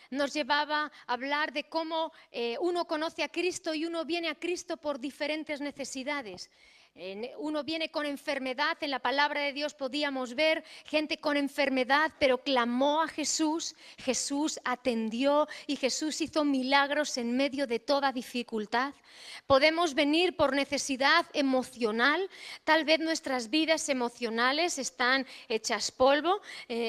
nos llevaba a hablar de cómo uno conoce a Cristo y uno viene a Cristo por diferentes necesidades. Uno viene con enfermedad, en la palabra de Dios podíamos ver gente con enfermedad, pero clamó a Jesús, Jesús atendió y Jesús hizo milagros en medio de toda dificultad. Podemos venir por necesidad emocional, tal vez nuestras vidas emocionales están hechas polvo,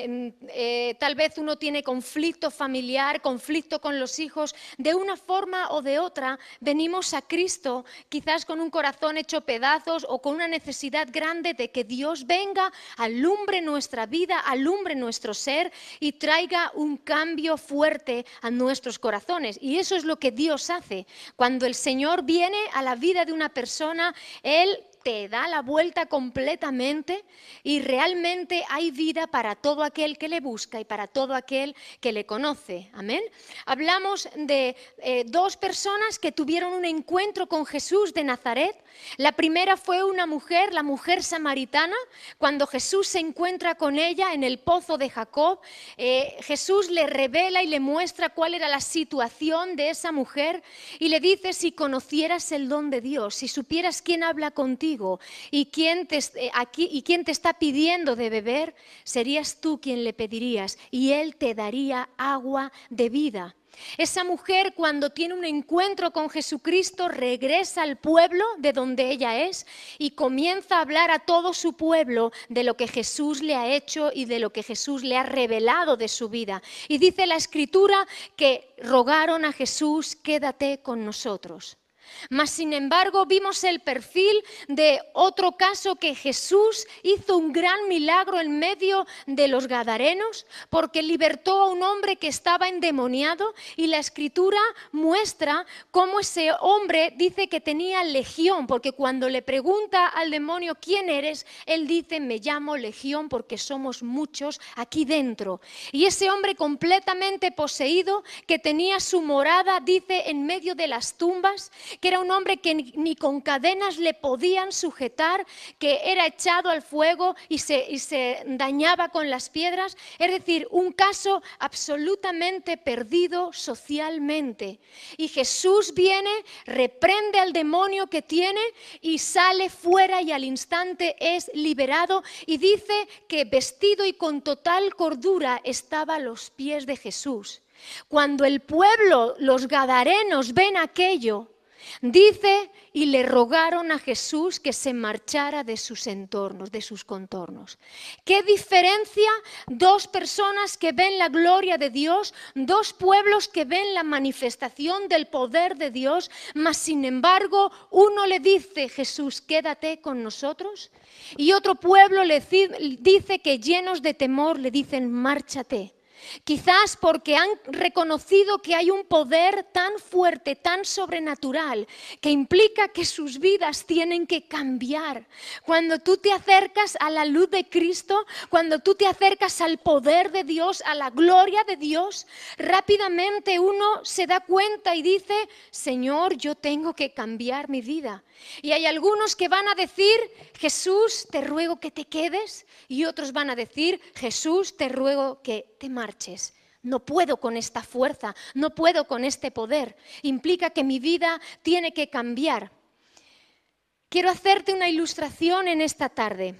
tal vez uno tiene conflicto familiar, conflicto con los hijos, de una forma o de otra venimos a Cristo, quizás con un corazón hecho pedazos o con una necesidad grande de que Dios venga, alumbre nuestra vida, alumbre nuestro ser y traiga un cambio fuerte a nuestros corazones. Y eso es lo que Dios hace. Cuando el Señor viene a la vida de una persona, Él te da la vuelta completamente y realmente hay vida para todo aquel que le busca y para todo aquel que le conoce. Amén. Hablamos de dos personas que tuvieron un encuentro con Jesús de Nazaret. La primera fue una mujer, la mujer samaritana. Cuando Jesús se encuentra con ella en el pozo de Jacob, Jesús le revela y le muestra cuál era la situación de esa mujer y le dice: si conocieras el don de Dios, si supieras quién habla contigo y quién te está pidiendo de beber, serías tú quien le pedirías y Él te daría agua de vida. Esa mujer, cuando tiene un encuentro con Jesucristo, regresa al pueblo de donde ella es y comienza a hablar a todo su pueblo de lo que Jesús le ha hecho y de lo que Jesús le ha revelado de su vida. Y dice la Escritura que rogaron a Jesús: quédate con nosotros. Mas sin embargo vimos el perfil de otro caso, que Jesús hizo un gran milagro en medio de los gadarenos porque libertó a un hombre que estaba endemoniado, y la Escritura muestra cómo ese hombre dice que tenía legión, porque cuando le pregunta al demonio: ¿quién eres?, él dice: me llamo Legión porque somos muchos aquí dentro. Y ese hombre completamente poseído, que tenía su morada, dice, en medio de las tumbas, que era un hombre que ni con cadenas le podían sujetar, que era echado al fuego y se dañaba con las piedras. Es decir, un caso absolutamente perdido socialmente. Y Jesús viene, reprende al demonio que tiene y sale fuera, y al instante es liberado, y dice que vestido y con total cordura estaba a los pies de Jesús. Cuando el pueblo, los gadarenos, ven aquello, dice, y le rogaron a Jesús que se marchara de sus entornos, de sus contornos. ¿Qué diferencia? Dos personas que ven la gloria de Dios, dos pueblos que ven la manifestación del poder de Dios, mas sin embargo uno le dice: Jesús, quédate con nosotros, y otro pueblo le dice que, llenos de temor, le dicen: márchate. Quizás porque han reconocido que hay un poder tan fuerte, tan sobrenatural, que implica que sus vidas tienen que cambiar. Cuando tú te acercas a la luz de Cristo, cuando tú te acercas al poder de Dios, a la gloria de Dios, rápidamente uno se da cuenta y dice: Señor, yo tengo que cambiar mi vida. Y hay algunos que van a decir: Jesús, te ruego que te quedes, y otros van a decir: Jesús, te ruego que te marches. No puedo con esta fuerza, no puedo con este poder. Implica que mi vida tiene que cambiar. Quiero hacerte una ilustración en esta tarde,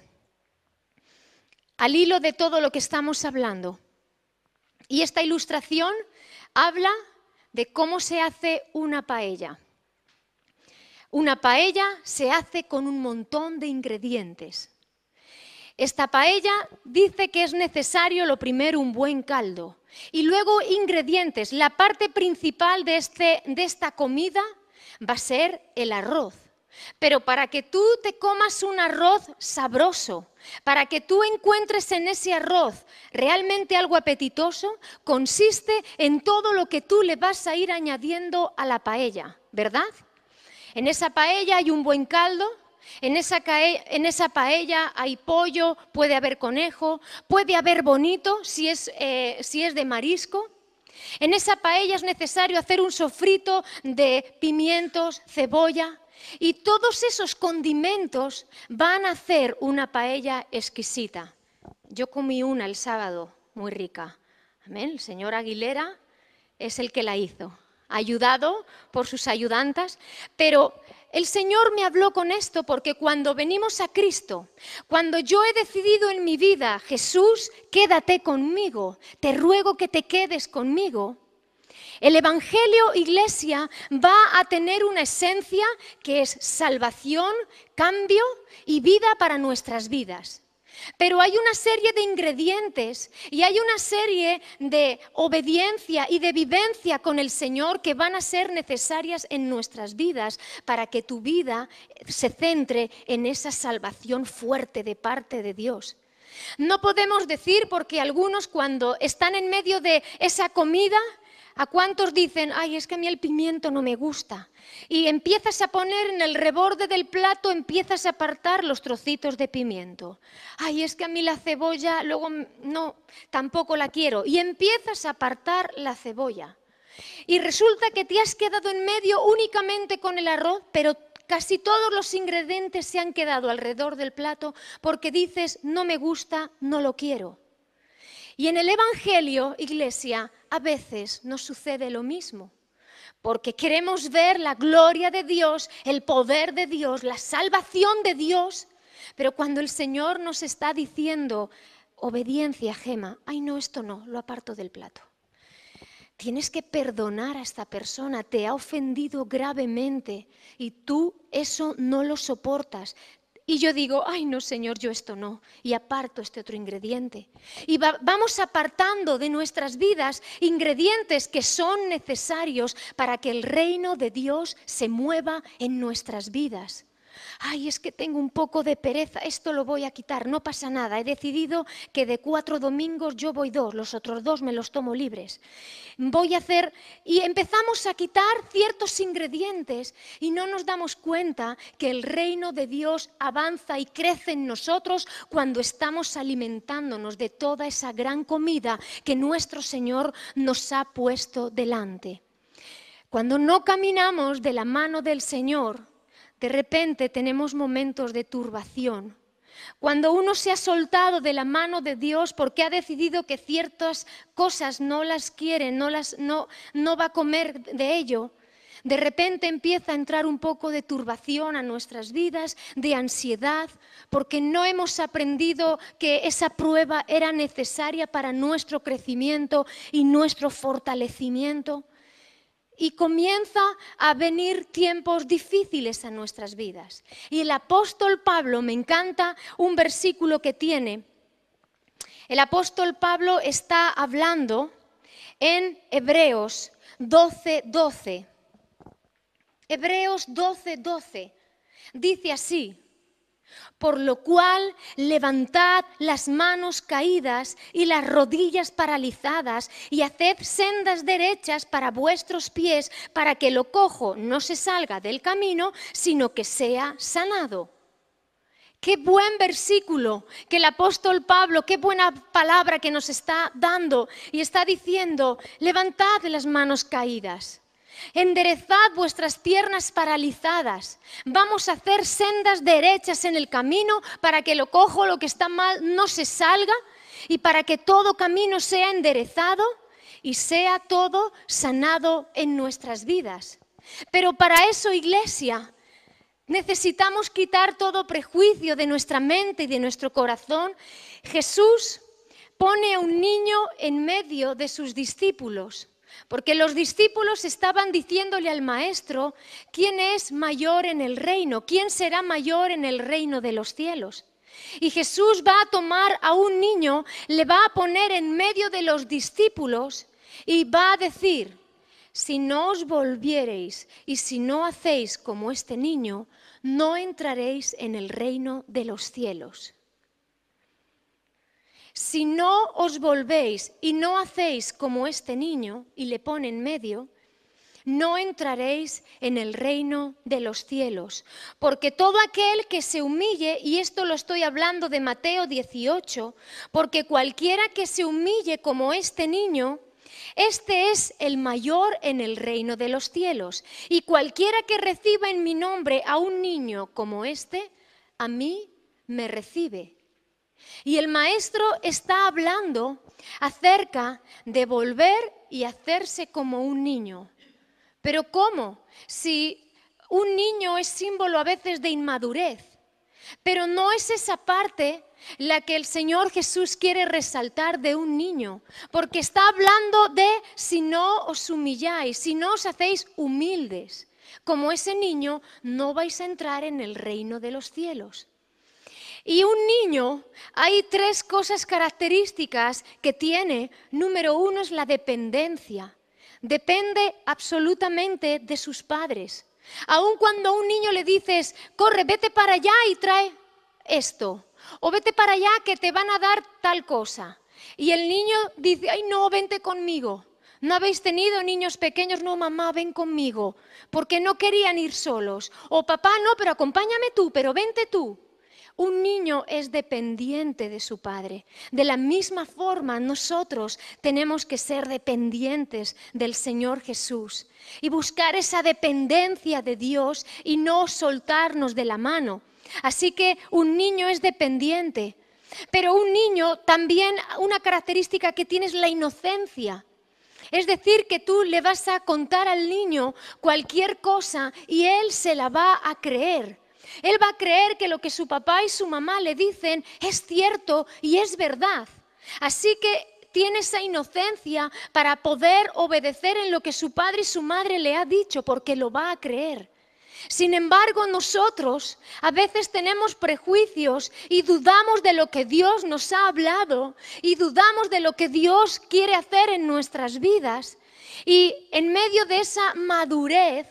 al hilo de todo lo que estamos hablando. Y esta ilustración habla de cómo se hace una paella. Una paella se hace con un montón de ingredientes. Esta paella dice que es necesario, lo primero, un buen caldo. Y luego ingredientes. La parte principal de esta comida va a ser el arroz. Pero para que tú te comas un arroz sabroso, para que tú encuentres en ese arroz realmente algo apetitoso, consiste en todo lo que tú le vas a ir añadiendo a la paella, ¿verdad? En esa paella hay un buen caldo, en esa paella hay pollo, puede haber conejo, puede haber bonito si es de marisco. En esa paella es necesario hacer un sofrito de pimientos, cebolla, y todos esos condimentos van a hacer una paella exquisita. Yo comí una el sábado, muy rica. Amén. El señor Aguilera es el que la hizo, ayudado por sus ayudantas, pero el Señor me habló con esto porque cuando venimos a Cristo, cuando yo he decidido en mi vida, Jesús, quédate conmigo, te ruego que te quedes conmigo, el Evangelio, iglesia, va a tener una esencia que es salvación, cambio y vida para nuestras vidas. Pero hay una serie de ingredientes y hay una serie de obediencia y de vivencia con el Señor que van a ser necesarias en nuestras vidas para que tu vida se centre en esa salvación fuerte de parte de Dios. No podemos decir, porque algunos cuando están en medio de esa comida, ¿a cuántos dicen, ay, es que a mí el pimiento no me gusta? Y empiezas a poner en el reborde del plato, empiezas a apartar los trocitos de pimiento. Ay, es que a mí la cebolla, luego no, tampoco la quiero. Y empiezas a apartar la cebolla. Y resulta que te has quedado en medio únicamente con el arroz, pero casi todos los ingredientes se han quedado alrededor del plato porque dices, no me gusta, no lo quiero. Y en el Evangelio, iglesia, a veces nos sucede lo mismo, porque queremos ver la gloria de Dios, el poder de Dios, la salvación de Dios, pero cuando el Señor nos está diciendo, obediencia, Gema, ay no, esto no, lo aparto del plato. Tienes que perdonar a esta persona, te ha ofendido gravemente y tú eso no lo soportas. Y yo digo, ay no Señor, yo esto no, y aparto este otro ingrediente. Y vamos apartando de nuestras vidas ingredientes que son necesarios para que el reino de Dios se mueva en nuestras vidas. Ay, es que tengo un poco de pereza, esto lo voy a quitar, no pasa nada. He decidido que de 4 domingos yo voy 2, los otros 2 me los tomo libres. Voy a hacer, y empezamos a quitar ciertos ingredientes y no nos damos cuenta que el reino de Dios avanza y crece en nosotros cuando estamos alimentándonos de toda esa gran comida que nuestro Señor nos ha puesto delante. Cuando no caminamos de la mano del Señor, de repente tenemos momentos de turbación. Cuando uno se ha soltado de la mano de Dios porque ha decidido que ciertas cosas no las quiere, no va a comer de ello, de repente empieza a entrar un poco de turbación a nuestras vidas, de ansiedad, porque no hemos aprendido que esa prueba era necesaria para nuestro crecimiento y nuestro fortalecimiento. Y comienza a venir tiempos difíciles a nuestras vidas. Y el apóstol Pablo, me encanta un versículo que tiene. El apóstol Pablo está hablando en Hebreos 12:12. Hebreos 12:12 dice así. Por lo cual, levantad las manos caídas y las rodillas paralizadas y haced sendas derechas para vuestros pies, para que lo cojo no se salga del camino, sino que sea sanado. Qué buen versículo que el apóstol Pablo, qué buena palabra que nos está dando y está diciendo, levantad las manos caídas. Enderezad vuestras piernas paralizadas. Vamos a hacer sendas derechas en el camino para que lo cojo, lo que está mal, no se salga y para que todo camino sea enderezado y sea todo sanado en nuestras vidas. Pero para eso, iglesia, necesitamos quitar todo prejuicio de nuestra mente y de nuestro corazón. Jesús pone a un niño en medio de sus discípulos. Porque los discípulos estaban diciéndole al maestro, ¿quién es mayor en el reino? ¿Quién será mayor en el reino de los cielos? Y Jesús va a tomar a un niño, le va a poner en medio de los discípulos y va a decir, si no os volviereis y si no hacéis como este niño, no entraréis en el reino de los cielos. Si no os volvéis y no hacéis como este niño, y le pone en medio, no entraréis en el reino de los cielos. Porque todo aquel que se humille, y esto lo estoy hablando de Mateo 18, porque cualquiera que se humille como este niño, este es el mayor en el reino de los cielos. Y cualquiera que reciba en mi nombre a un niño como este, a mí me recibe. Y el maestro está hablando acerca de volver y hacerse como un niño. ¿Pero cómo? Si un niño es símbolo a veces de inmadurez, pero no es esa parte la que el Señor Jesús quiere resaltar de un niño, porque está hablando de si no os humilláis, si no os hacéis humildes, como ese niño, no vais a entrar en el reino de los cielos. Y un niño, hay 3 cosas características que tiene. Número 1 es la dependencia. Depende absolutamente de sus padres. Aun cuando a un niño le dices, corre, vete para allá y trae esto, o vete para allá que te van a dar tal cosa. Y el niño dice, ay no, vente conmigo. ¿No habéis tenido niños pequeños? No, mamá, ven conmigo, porque no querían ir solos. O papá, no, pero acompáñame tú, pero vente tú. Un niño es dependiente de su padre. De la misma forma, nosotros tenemos que ser dependientes del Señor Jesús y buscar esa dependencia de Dios y no soltarnos de la mano. Así que un niño es dependiente, pero un niño también, una característica que tiene es la inocencia. Es decir, que tú le vas a contar al niño cualquier cosa y él se la va a creer. Él va a creer que lo que su papá y su mamá le dicen es cierto y es verdad. Así que tiene esa inocencia para poder obedecer en lo que su padre y su madre le ha dicho, porque lo va a creer. Sin embargo, nosotros a veces tenemos prejuicios y dudamos de lo que Dios nos ha hablado y dudamos de lo que Dios quiere hacer en nuestras vidas. Y en medio de esa madurez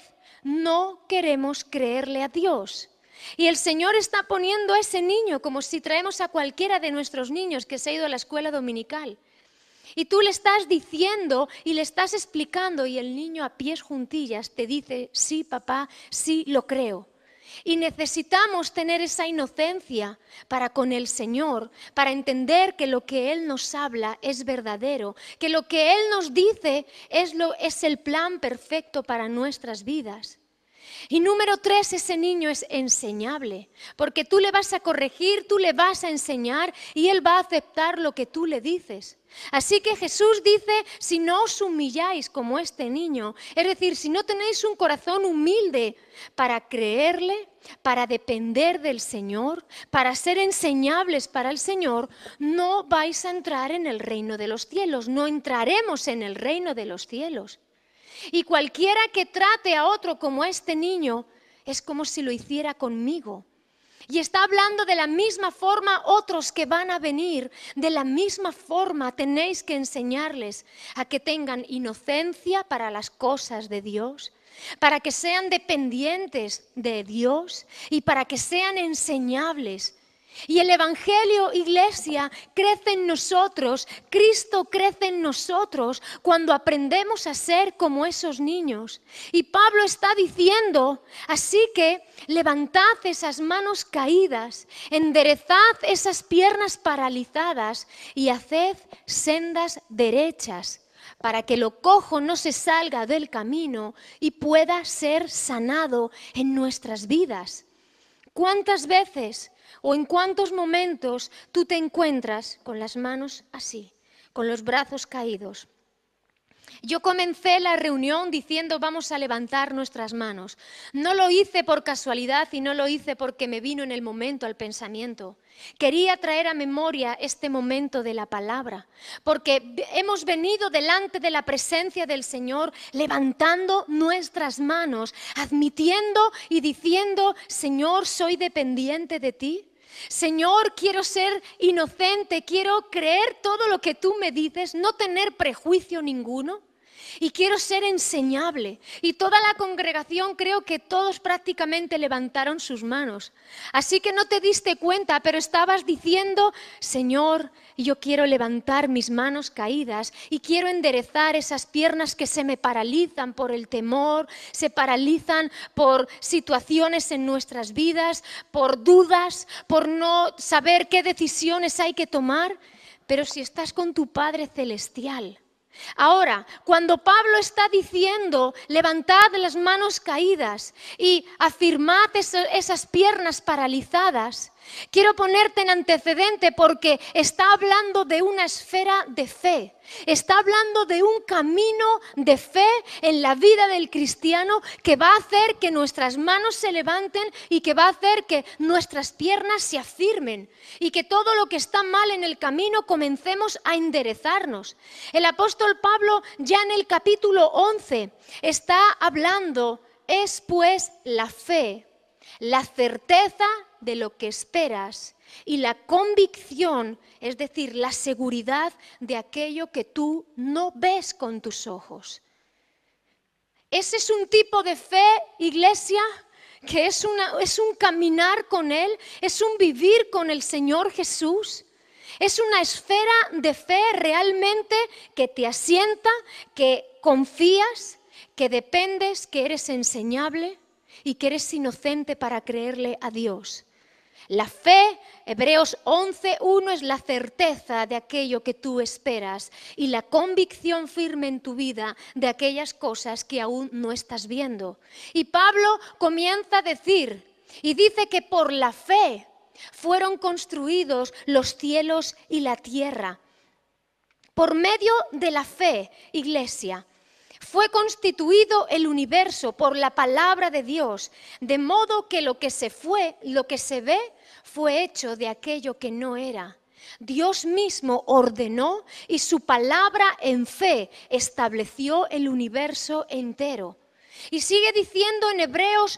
no queremos creerle a Dios. Y el Señor está poniendo a ese niño como si traemos a cualquiera de nuestros niños que se ha ido a la escuela dominical. Y tú le estás diciendo y le estás explicando y el niño a pies juntillas te dice, sí papá, sí lo creo. Y necesitamos tener esa inocencia para con el Señor, para entender que lo que Él nos habla es verdadero, que lo que Él nos dice es el plan perfecto para nuestras vidas. Y número 3, ese niño es enseñable, porque tú le vas a corregir, tú le vas a enseñar y él va a aceptar lo que tú le dices. Así que Jesús dice, si no os humilláis como este niño, es decir, si no tenéis un corazón humilde para creerle, para depender del Señor, para ser enseñables para el Señor, no vais a entrar en el reino de los cielos, no entraremos en el reino de los cielos. Y cualquiera que trate a otro como este niño es como si lo hiciera conmigo. Y está hablando de la misma forma otros que van a venir, de la misma forma tenéis que enseñarles a que tengan inocencia para las cosas de Dios, para que sean dependientes de Dios y para que sean enseñables. Y el Evangelio, iglesia, crece en nosotros, Cristo crece en nosotros cuando aprendemos a ser como esos niños. Y Pablo está diciendo, así que levantad esas manos caídas, enderezad esas piernas paralizadas y haced sendas derechas, para que lo cojo no se salga del camino y pueda ser sanado en nuestras vidas. ¿Cuántas veces o en cuántos momentos tú te encuentras con las manos así, con los brazos caídos? Yo comencé la reunión diciendo vamos a levantar nuestras manos. No lo hice por casualidad y no lo hice porque me vino en el momento al pensamiento. Quería traer a memoria este momento de la palabra, porque hemos venido delante de la presencia del Señor levantando nuestras manos, admitiendo y diciendo, Señor, soy dependiente de ti. Señor, quiero ser inocente, quiero creer todo lo que tú me dices, no tener prejuicio ninguno y quiero ser enseñable. Y toda la congregación, creo que todos prácticamente levantaron sus manos. Así que no te diste cuenta, pero estabas diciendo, Señor, yo quiero levantar mis manos caídas y quiero enderezar esas piernas que se me paralizan por el temor, se paralizan por situaciones en nuestras vidas, por dudas, por no saber qué decisiones hay que tomar. Pero si estás con tu Padre Celestial. Ahora, cuando Pablo está diciendo, levantad las manos caídas y afirmad esas piernas paralizadas, Quiero ponerte en antecedente porque está hablando de una esfera de fe. Está hablando de un camino de fe en la vida del cristiano que va a hacer que nuestras manos se levanten y que va a hacer que nuestras piernas se afirmen y que todo lo que está mal en el camino comencemos a enderezarnos. El apóstol Pablo ya en el capítulo 11 está hablando, es pues la fe, la certeza de lo que esperas y la convicción, es decir, la seguridad de aquello que tú no ves con tus ojos. Ese es un tipo de fe, iglesia, que es un caminar con Él, es un vivir con el Señor Jesús. Es una esfera de fe realmente que te asienta, que confías, que dependes, que eres enseñable y que eres inocente para creerle a Dios. La fe, Hebreos 11:1, es la certeza de aquello que tú esperas y la convicción firme en tu vida de aquellas cosas que aún no estás viendo. Y Pablo comienza a decir, y dice que por la fe fueron construidos los cielos y la tierra. Por medio de la fe, iglesia, fue constituido el universo por la palabra de Dios, de modo que lo que se ve, fue hecho de aquello que no era. Dios mismo ordenó y su palabra en fe estableció el universo entero. Y sigue diciendo en Hebreos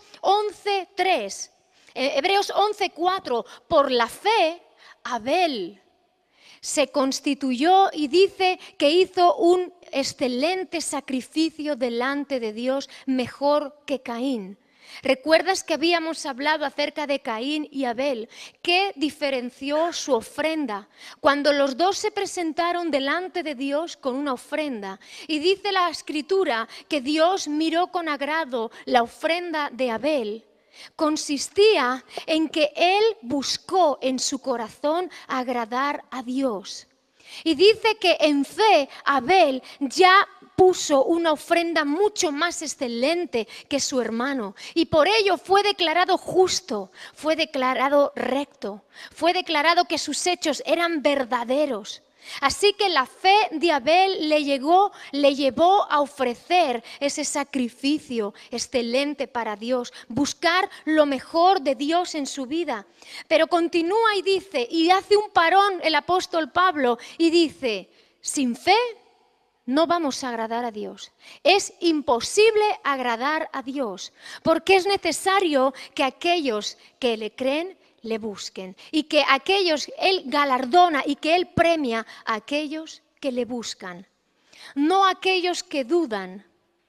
11:3, Hebreos 11:4, por la fe, Abel se constituyó y dice que hizo un excelente sacrificio delante de Dios, mejor que Caín. ¿Recuerdas que habíamos hablado acerca de Caín y Abel? ¿Qué diferenció su ofrenda? Cuando los dos se presentaron delante de Dios con una ofrenda. Y dice la Escritura que Dios miró con agrado la ofrenda de Abel. Consistía en que él buscó en su corazón agradar a Dios. Y dice que en fe Abel ya puso una ofrenda mucho más excelente que su hermano. Y por ello fue declarado justo, fue declarado recto, fue declarado que sus hechos eran verdaderos. Así que la fe de Abel le llevó a ofrecer ese sacrificio excelente para Dios, buscar lo mejor de Dios en su vida. Pero continúa y dice, y hace un parón el apóstol Pablo y dice, sin fe no vamos a agradar a Dios. Es imposible agradar a Dios, porque es necesario que aquellos que le creen le busquen y que Él galardona y que Él premia a aquellos que le buscan. No aquellos que dudan,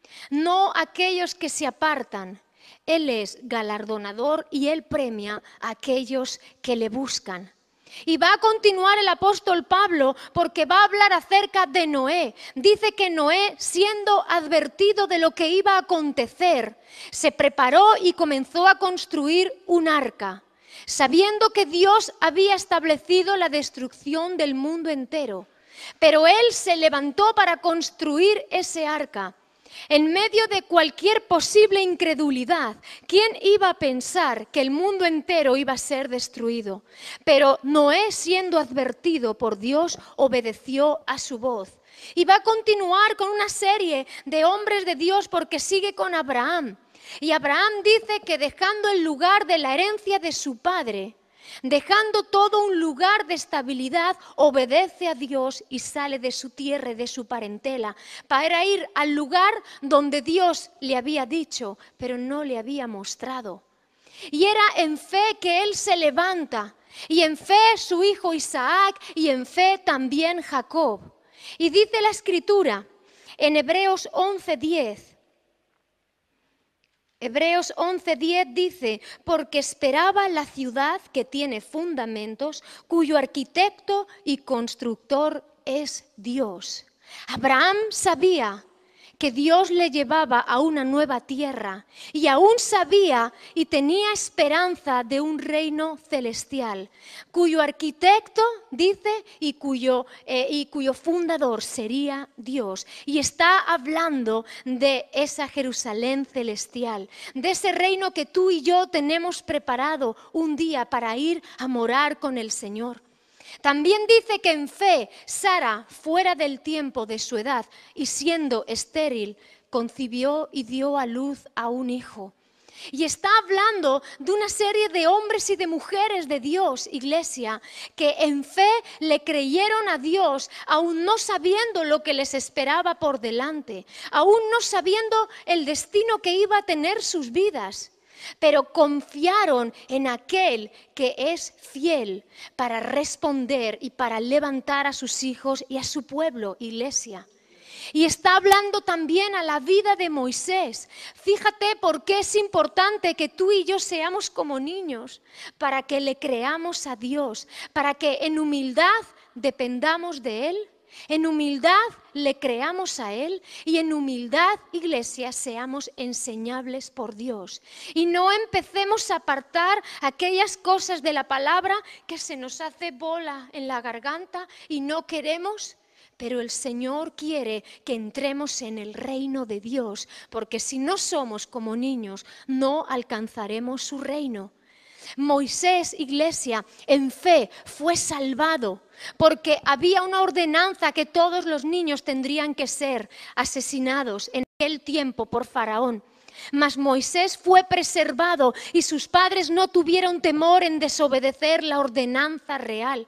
no aquellos que se apartan. Él es galardonador y Él premia a aquellos que le buscan. Y va a continuar el apóstol Pablo porque va a hablar acerca de Noé. Dice que Noé, siendo advertido de lo que iba a acontecer, se preparó y comenzó a construir un arca, sabiendo que Dios había establecido la destrucción del mundo entero. Pero él se levantó para construir ese arca. En medio de cualquier posible incredulidad, ¿quién iba a pensar que el mundo entero iba a ser destruido? Pero Noé, siendo advertido por Dios, obedeció a su voz. Y va a continuar con una serie de hombres de Dios porque sigue con Abraham. Y Abraham dice que dejando el lugar de la herencia de su padre, dejando todo un lugar de estabilidad, obedece a Dios y sale de su tierra y de su parentela para ir al lugar donde Dios le había dicho, pero no le había mostrado. Y era en fe que él se levanta, y en fe su hijo Isaac, y en fe también Jacob. Y dice la Escritura en Hebreos 11:10, Hebreos 11:10 dice, porque esperaba la ciudad que tiene fundamentos, cuyo arquitecto y constructor es Dios. Abraham sabía que Dios le llevaba a una nueva tierra y aún sabía y tenía esperanza de un reino celestial, cuyo arquitecto, dice, y cuyo fundador sería Dios. Y está hablando de esa Jerusalén celestial, de ese reino que tú y yo tenemos preparado un día para ir a morar con el Señor. También dice que en fe, Sara, fuera del tiempo de su edad y siendo estéril, concibió y dio a luz a un hijo. Y está hablando de una serie de hombres y de mujeres de Dios, iglesia, que en fe le creyeron a Dios, aún no sabiendo lo que les esperaba por delante, aún no sabiendo el destino que iba a tener sus vidas. Pero confiaron en aquel que es fiel para responder y para levantar a sus hijos y a su pueblo, iglesia. Y está hablando también a la vida de Moisés. Fíjate por qué es importante que tú y yo seamos como niños, para que le creamos a Dios, para que en humildad dependamos de Él. En humildad le creamos a Él y en humildad, iglesia, seamos enseñables por Dios. Y no empecemos a apartar aquellas cosas de la palabra que se nos hace bola en la garganta y no queremos. Pero el Señor quiere que entremos en el reino de Dios, porque si no somos como niños, no alcanzaremos su reino. Moisés, iglesia, en fe fue salvado porque había una ordenanza que todos los niños tendrían que ser asesinados en aquel tiempo por Faraón. Mas Moisés fue preservado y sus padres no tuvieron temor en desobedecer la ordenanza real.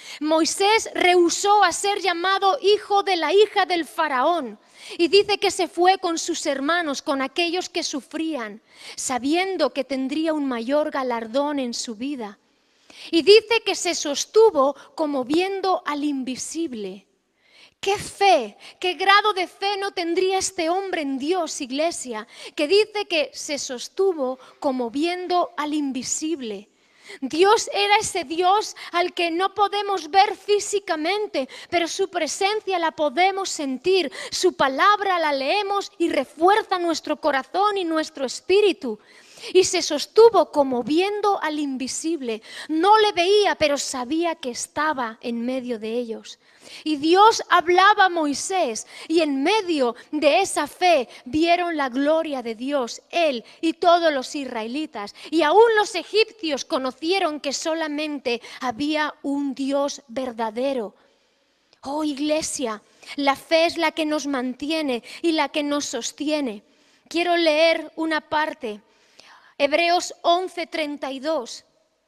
Moisés rehusó a ser llamado hijo de la hija del faraón y dice que se fue con sus hermanos, con aquellos que sufrían, sabiendo que tendría un mayor galardón en su vida. Y dice que se sostuvo como viendo al invisible. ¡Qué fe! ¡Qué grado de fe no tendría este hombre en Dios, iglesia! Que dice que se sostuvo como viendo al invisible. Dios era ese Dios al que no podemos ver físicamente, pero su presencia la podemos sentir, su palabra la leemos y refuerza nuestro corazón y nuestro espíritu. Y se sostuvo como viendo al invisible. No le veía, pero sabía que estaba en medio de ellos. Y Dios hablaba a Moisés y en medio de esa fe vieron la gloria de Dios, él y todos los israelitas. Y aún los egipcios conocieron que solamente había un Dios verdadero. Oh, iglesia, la fe es la que nos mantiene y la que nos sostiene. Quiero leer una parte. Hebreos 11:32,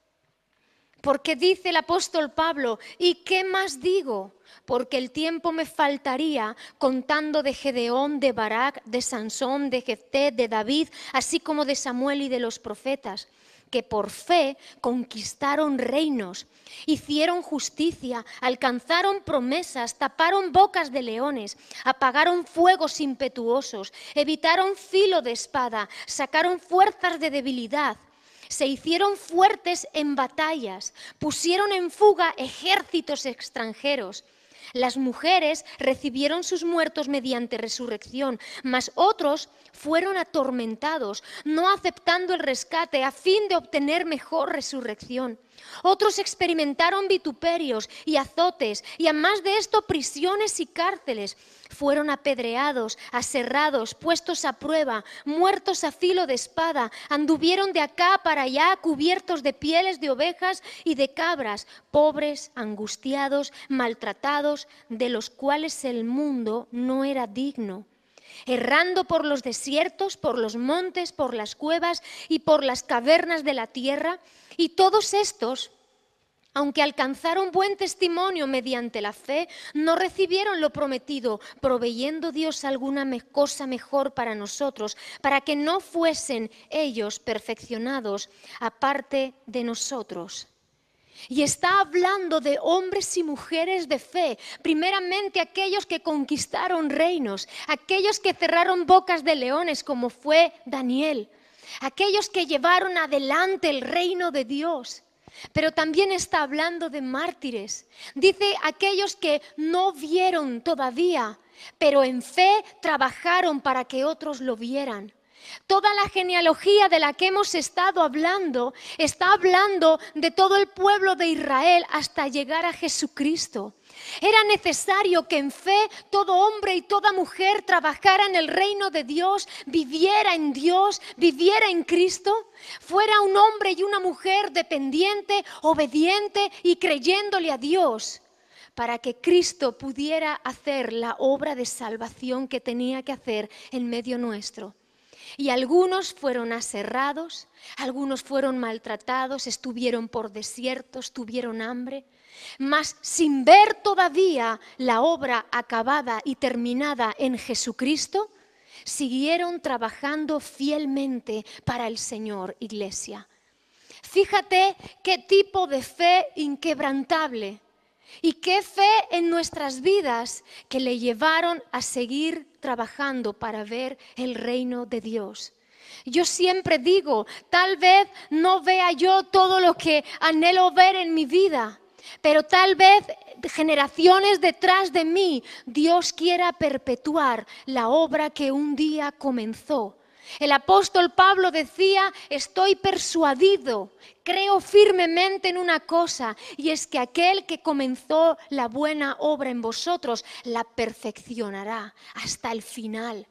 porque dice el apóstol Pablo, ¿y qué más digo? Porque el tiempo me faltaría contando de Gedeón, de Barak, de Sansón, de Jefté, de David, así como de Samuel y de los profetas, que por fe conquistaron reinos, hicieron justicia, alcanzaron promesas, taparon bocas de leones, apagaron fuegos impetuosos, evitaron filo de espada, sacaron fuerzas de debilidad, se hicieron fuertes en batallas, pusieron en fuga ejércitos extranjeros. Las mujeres recibieron sus muertos mediante resurrección, mas otros fueron atormentados, no aceptando el rescate a fin de obtener mejor resurrección. Otros experimentaron vituperios y azotes, y además de esto prisiones y cárceles. Fueron apedreados, aserrados, puestos a prueba, muertos a filo de espada, anduvieron de acá para allá cubiertos de pieles de ovejas y de cabras, pobres, angustiados, maltratados, de los cuales el mundo no era digno. Errando por los desiertos, por los montes, por las cuevas y por las cavernas de la tierra, y todos estos, aunque alcanzaron buen testimonio mediante la fe, no recibieron lo prometido, proveyendo Dios alguna cosa mejor para nosotros, para que no fuesen ellos perfeccionados aparte de nosotros. Y está hablando de hombres y mujeres de fe, primeramente aquellos que conquistaron reinos, aquellos que cerraron bocas de leones como fue Daniel, aquellos que llevaron adelante el reino de Dios. Pero también está hablando de mártires. Dice aquellos que no vieron todavía pero en fe trabajaron para que otros lo vieran. Toda la genealogía de la que hemos estado hablando está hablando de todo el pueblo de Israel hasta llegar a Jesucristo. Era necesario que en fe todo hombre y toda mujer trabajara en el reino de Dios, viviera en Dios, viviera en Cristo, fuera un hombre y una mujer dependiente, obediente y creyéndole a Dios, para que Cristo pudiera hacer la obra de salvación que tenía que hacer en medio nuestro. Y algunos fueron aserrados, algunos fueron maltratados, estuvieron por desiertos, tuvieron hambre, mas sin ver todavía la obra acabada y terminada en Jesucristo, siguieron trabajando fielmente para el Señor, iglesia. Fíjate qué tipo de fe inquebrantable y qué fe en nuestras vidas que le llevaron a seguir trabajando para ver el reino de Dios. Yo siempre digo, tal vez no vea yo todo lo que anhelo ver en mi vida, pero tal vez generaciones detrás de mí Dios quiera perpetuar la obra que un día comenzó. El apóstol Pablo decía, estoy persuadido, creo firmemente en una cosa, y es que aquel que comenzó la buena obra en vosotros la perfeccionará hasta el final.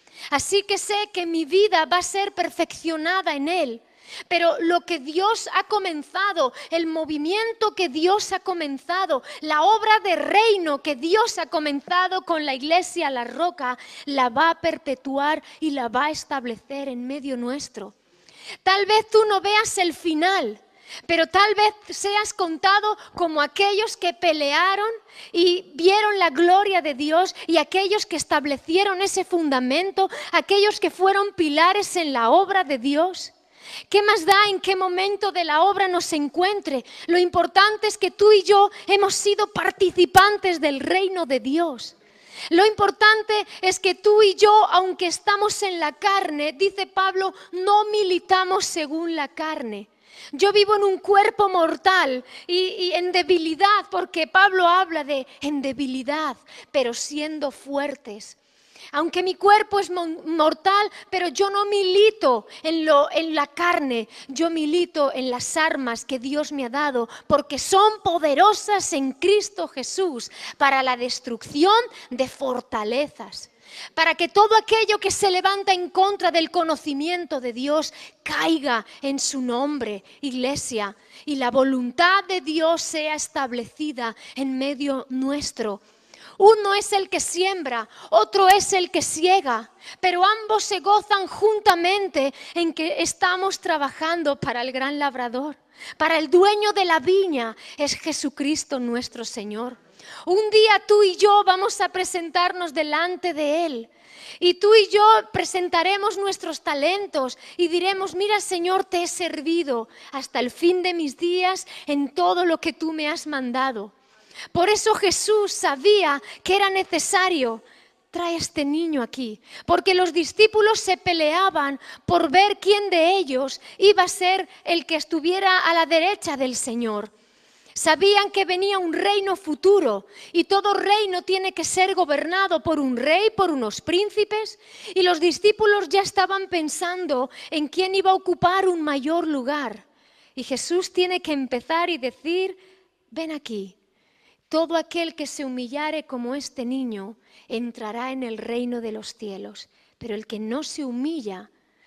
Así que sé que mi vida va a ser perfeccionada en Él. Pero lo que Dios ha comenzado, el movimiento que Dios ha comenzado, la obra de reino que Dios ha comenzado con la iglesia La Roca, la va a perpetuar y la va a establecer en medio nuestro. Tal vez tú no veas el final, pero tal vez seas contado como aquellos que pelearon y vieron la gloria de Dios y aquellos que establecieron ese fundamento, aquellos que fueron pilares en la obra de Dios. ¿Qué más da en qué momento de la obra nos encuentre? Lo importante es que tú y yo hemos sido participantes del reino de Dios. Lo importante es que tú y yo, aunque estamos en la carne, dice Pablo, no militamos según la carne. Yo vivo en un cuerpo mortal y en debilidad, porque Pablo habla de en debilidad, pero siendo fuertes. Aunque mi cuerpo es mortal, pero yo no milito en la carne, yo milito en las armas que Dios me ha dado, porque son poderosas en Cristo Jesús para la destrucción de fortalezas. Para que todo aquello que se levanta en contra del conocimiento de Dios caiga en su nombre, iglesia, y la voluntad de Dios sea establecida en medio nuestro. Uno es el que siembra, otro es el que siega, pero ambos se gozan juntamente en que estamos trabajando para el gran labrador, para el dueño de la viña, es Jesucristo nuestro Señor. Un día tú y yo vamos a presentarnos delante de Él. Y tú y yo presentaremos nuestros talentos y diremos, mira Señor, te he servido hasta el fin de mis días en todo lo que tú me has mandado. Por eso Jesús sabía que era necesario, trae a este niño aquí, porque los discípulos se peleaban por ver quién de ellos iba a ser el que estuviera a la derecha del Señor. Sabían que venía un reino futuro y todo reino tiene que ser gobernado por un rey, por unos príncipes, y los discípulos ya estaban pensando en quién iba a ocupar un mayor lugar. Y Jesús tiene que empezar y decir, ven aquí. Todo aquel que se humillare como este niño entrará en el reino de los cielos, pero el que no se humilla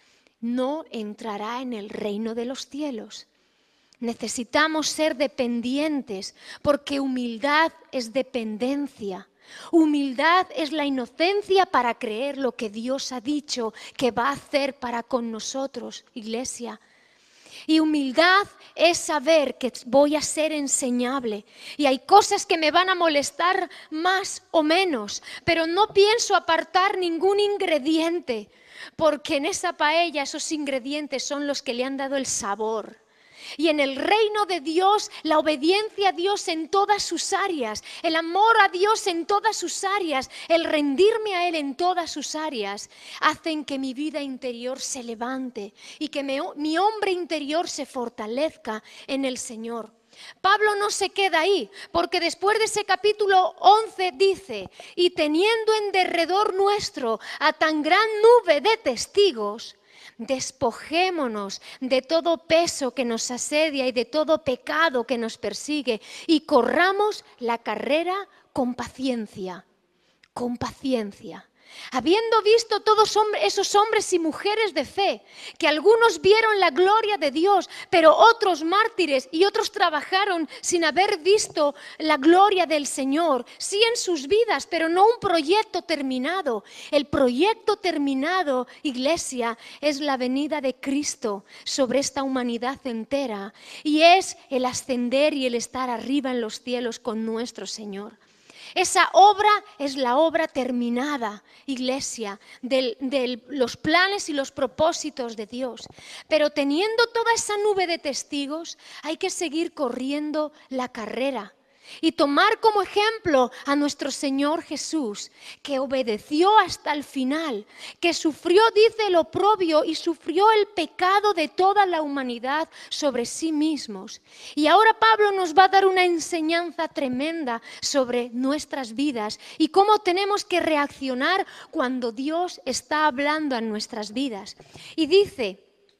no entrará en el reino de los cielos. Necesitamos ser dependientes porque humildad es dependencia. Humildad es la inocencia para creer lo que Dios ha dicho que va a hacer para con nosotros, iglesia. Y humildad es saber que voy a ser enseñable y hay cosas que me van a molestar más o menos, pero no pienso apartar ningún ingrediente, porque en esa paella esos ingredientes son los que le han dado el sabor. Y en el reino de Dios, la obediencia a Dios en todas sus áreas, el amor a Dios en todas sus áreas, el rendirme a Él en todas sus áreas, hacen que mi vida interior se levante y que mi hombre interior se fortalezca en el Señor. Pablo no se queda ahí, porque después de ese capítulo 11 dice, y teniendo en derredor nuestro a tan gran nube de testigos, despojémonos de todo peso que nos asedia y de todo pecado que nos persigue y corramos la carrera con paciencia, con paciencia. Habiendo visto todos esos hombres y mujeres de fe, que algunos vieron la gloria de Dios, pero otros mártires y otros trabajaron sin haber visto la gloria del Señor, sí en sus vidas, pero no un proyecto terminado. El proyecto terminado, iglesia, es la venida de Cristo sobre esta humanidad entera y es el ascender y el estar arriba en los cielos con nuestro Señor. Esa obra es la obra terminada, iglesia, de los planes y los propósitos de Dios. Pero teniendo toda esa nube de testigos, hay que seguir corriendo la carrera. Y tomar como ejemplo a nuestro Señor Jesús, que obedeció hasta el final, que sufrió, dice, el oprobio y sufrió el pecado de toda la humanidad sobre sí mismos. Y ahora Pablo nos va a dar una enseñanza tremenda sobre nuestras vidas y cómo tenemos que reaccionar cuando Dios está hablando en nuestras vidas. Y dice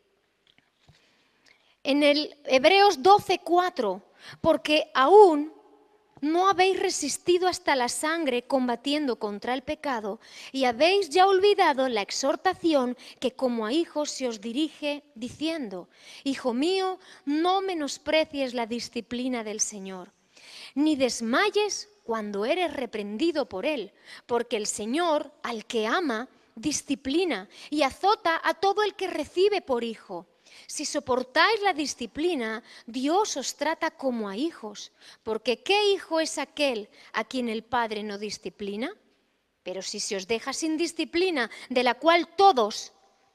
en el Hebreos 12:4, porque aún no habéis resistido hasta la sangre combatiendo contra el pecado y habéis ya olvidado la exhortación que como a hijos se os dirige diciendo, Hijo mío, no menosprecies la disciplina del Señor, ni desmayes cuando eres reprendido por Él, porque el Señor al que ama disciplina y azota a todo el que recibe por hijo. Si soportáis la disciplina, Dios os trata como a hijos, porque ¿qué hijo es aquel a quien el Padre no disciplina? Pero si se os deja sin disciplina, de la cual todos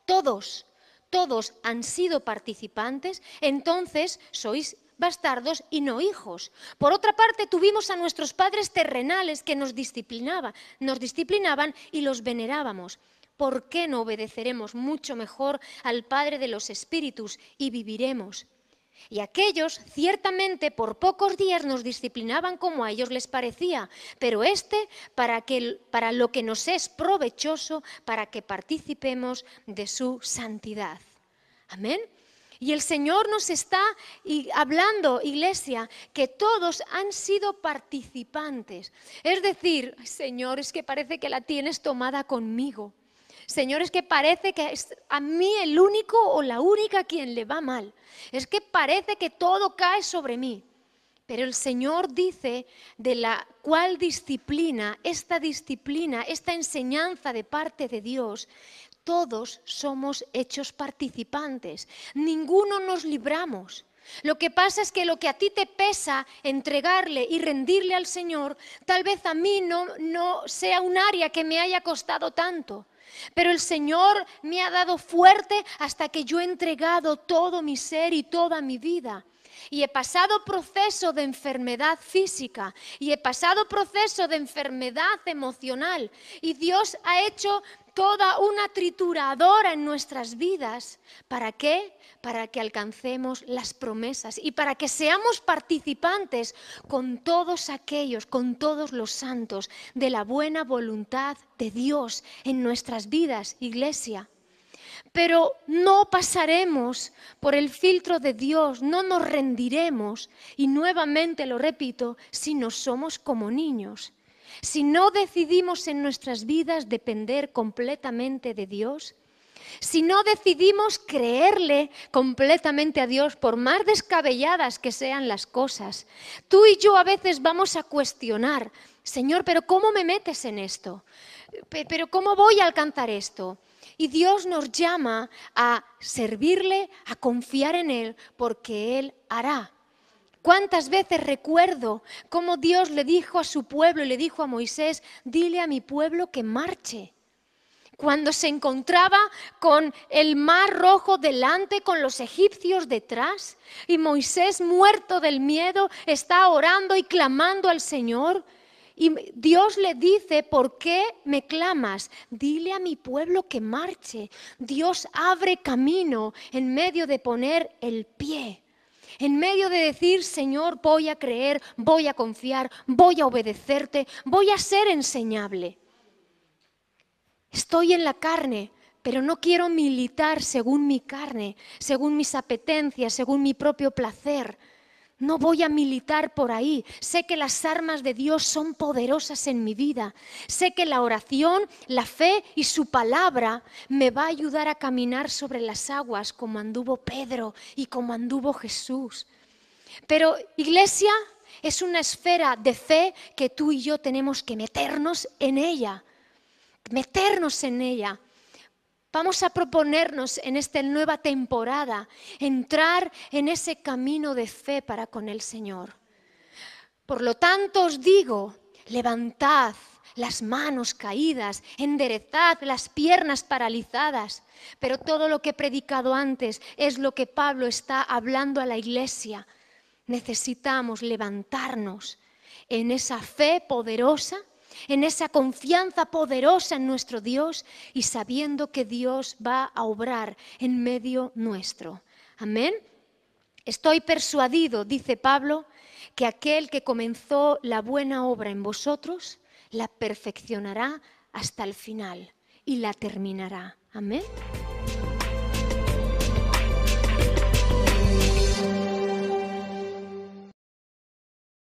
han sido participantes, entonces sois bastardos y no hijos. Por otra parte, tuvimos a nuestros padres terrenales que nos disciplinaban y los venerábamos. ¿Por qué no obedeceremos mucho mejor al Padre de los Espíritus y viviremos? Y aquellos, ciertamente, por pocos días nos disciplinaban como a ellos les parecía, pero para lo que nos es provechoso, para que participemos de su santidad. Amén. Y el Señor nos está hablando, iglesia, que todos han sido participantes. Es decir, Señor, es que parece que la tienes tomada conmigo. Señor, es que parece que es a mí el único o la única a quien le va mal. Es que parece que todo cae sobre mí. Pero el Señor dice de la cual disciplina, esta enseñanza de parte de Dios, todos somos hechos participantes. Ninguno nos libramos. Lo que pasa es que lo que a ti te pesa entregarle y rendirle al Señor, tal vez a mí no sea un área que me haya costado tanto. Pero el Señor me ha dado fuerte hasta que yo he entregado todo mi ser y toda mi vida. Y he pasado proceso de enfermedad física y he pasado proceso de enfermedad emocional. Y Dios ha hecho toda una trituradora en nuestras vidas. ¿Para qué? Para que alcancemos las promesas y para que seamos participantes con todos aquellos, con todos los santos de la buena voluntad de Dios en nuestras vidas, iglesia. Pero no pasaremos por el filtro de Dios, no nos rendiremos, y nuevamente lo repito, si no somos como niños. Si no decidimos en nuestras vidas depender completamente de Dios, si no decidimos creerle completamente a Dios, por más descabelladas que sean las cosas, tú y yo a veces vamos a cuestionar, Señor, ¿pero cómo me metes en esto? ¿Pero cómo voy a alcanzar esto? Y Dios nos llama a servirle, a confiar en Él, porque Él hará. ¿Cuántas veces recuerdo cómo Dios le dijo a su pueblo y le dijo a Moisés, dile a mi pueblo que marche? Cuando se encontraba con el mar rojo delante, con los egipcios detrás, y Moisés, muerto del miedo, está orando y clamando al Señor. Y Dios le dice, ¿por qué me clamas? Dile a mi pueblo que marche. Dios abre camino en medio de poner el pie. En medio de decir, Señor, voy a creer, voy a confiar, voy a obedecerte, voy a ser enseñable. Estoy en la carne, pero no quiero militar según mi carne, según mis apetencias, según mi propio placer. No voy a militar por ahí. Sé que las armas de Dios son poderosas en mi vida. Sé que la oración, la fe y su palabra me va a ayudar a caminar sobre las aguas como anduvo Pedro y como anduvo Jesús. Pero, iglesia, es una esfera de fe que tú y yo tenemos que meternos en ella. Meternos en ella. Vamos a proponernos en esta nueva temporada entrar en ese camino de fe para con el Señor. Por lo tanto os digo, levantad las manos caídas, enderezad las piernas paralizadas. Pero todo lo que he predicado antes es lo que Pablo está hablando a la iglesia. Necesitamos levantarnos en esa fe poderosa, en esa confianza poderosa en nuestro Dios y sabiendo que Dios va a obrar en medio nuestro. Amén. Estoy persuadido, dice Pablo, que aquel que comenzó la buena obra en vosotros la perfeccionará hasta el final y la terminará. Amén.